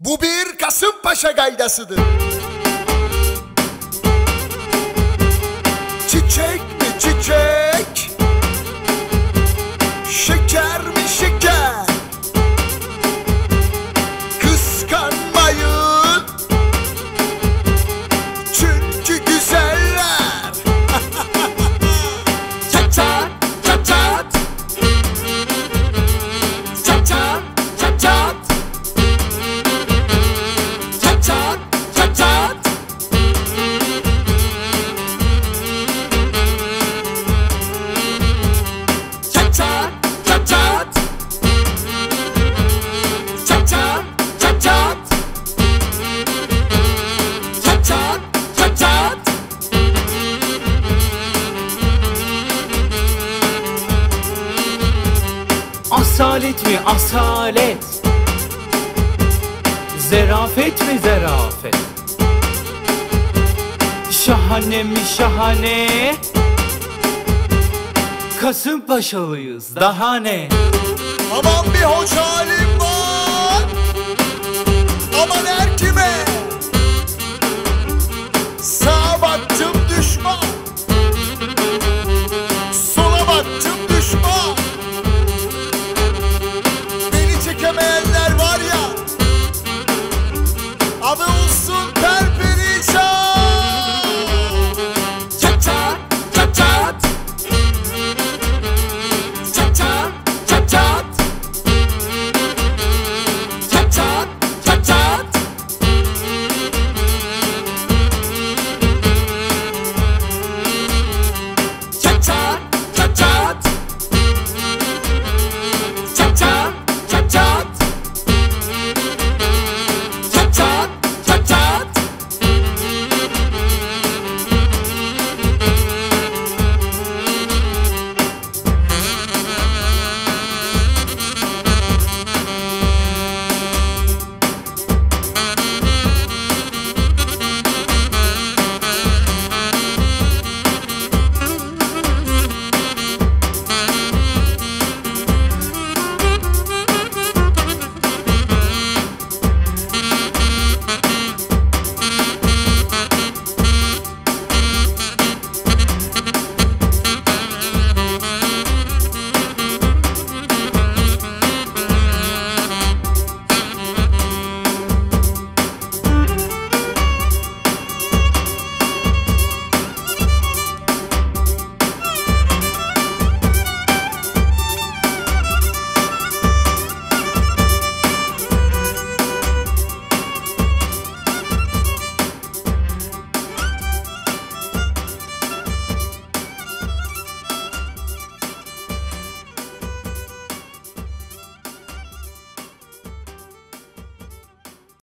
Bu bir Kasımpaşa gaydasıdır. Çiçek mi çiçek, şeker mi şeker, kıskanmayın çünkü güzeller. Çat çat çat çat, çat çat çat çat, çat çat çat çat. Çat çat çat çat, çat çat çat çat, çat çat çat çat. Asalet mi asalet, zerafet mi zerafet, şahane mi şahane, Kasımpaşalıyız daha ne. Aman bir hoş halim var.